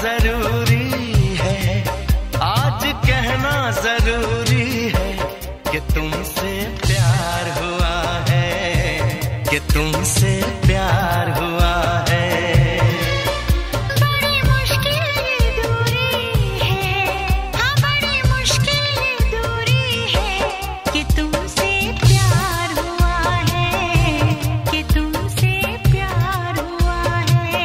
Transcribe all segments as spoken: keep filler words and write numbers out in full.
जरूरी है, आज कहना जरूरी है कि तुमसे प्यार हुआ है, कि तुमसे प्यार हुआ है। बड़ी मुश्किल ये दूरी है, हाँ बड़ी मुश्किल ये दूरी है कि तुमसे प्यार हुआ है, कि तुमसे प्यार हुआ है।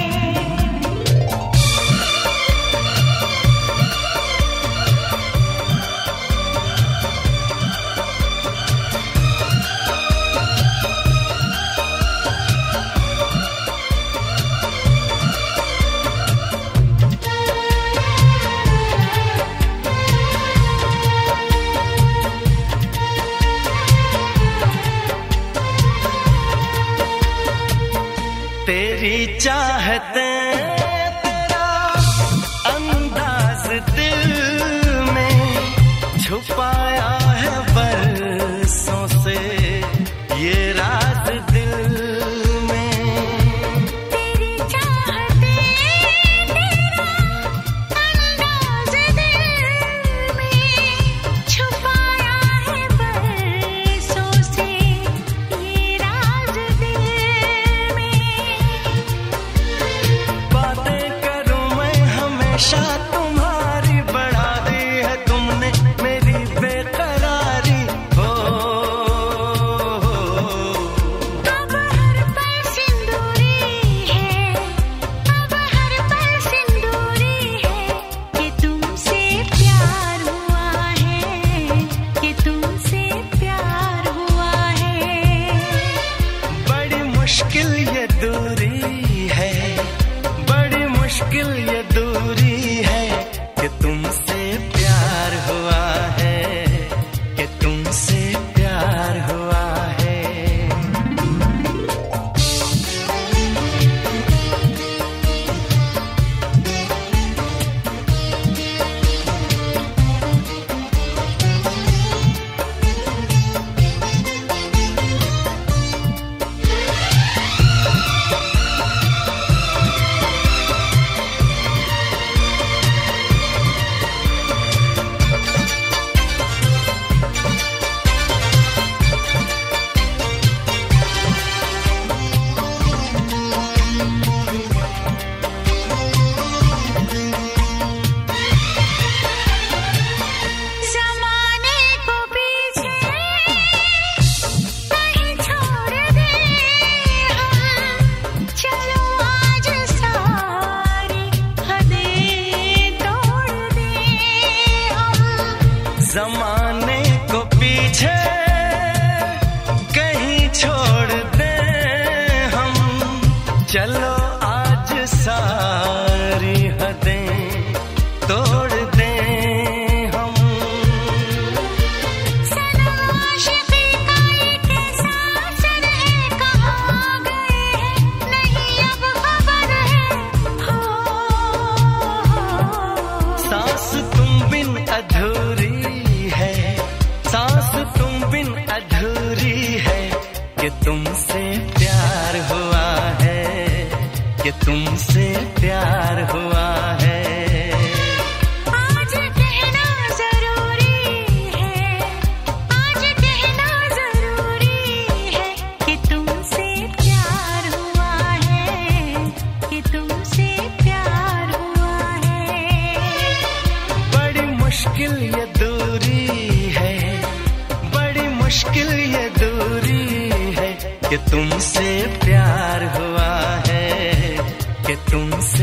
तेरी चाहते तेरा अंदाज दिल में छुपाया है बरसों से ये राज दिल में। तेरी चाहते तेरा अंदाज दिल में छुपाया है बरसों से ये राज दिल में। बातें करूं मैं हमेशा तुम्हारी, बढ़ा दी है तुमने मेरी बेकरारी हो। अब हर पल सिंदूरी है, अब हर पल सिंदूरी है कि तुमसे प्यार हुआ है, कि तुमसे प्यार हुआ है। बड़ी मुश्किल ये दूरी है, बड़ी मुश्किल ये दूरी है कि तुमसे प्यार हुआ है, कि तुमसे प्यार हुआ है। ज़माने को पीछे कहीं छोड़ दे हम, चलो आज सारी हदें तोड़ दे हम। जमाने को पीछे कहीं छोड़ दे हम, चलो आज सारी हदें तोड़ दे हम। सनम आशिक़ी का एक एहसास है, कहाँ गए हैं नहीं अब खबर है हो। सांस तुम बिन अधूरी है, सांस तुम बिन अधूरी है कि तुमसे प्यार हुआ है, कि तुमसे प्यार हुआ है। आज कहना जरूरी है, आज कहना जरूरी है कि तुमसे प्यार हुआ है, कि तुमसे प्यार हुआ है। बड़ी मुश्किल ये दूरी है, बड़ी मुश्किल ये दूरी है कि तुमसे प्यार हुआ है, कि तुमसे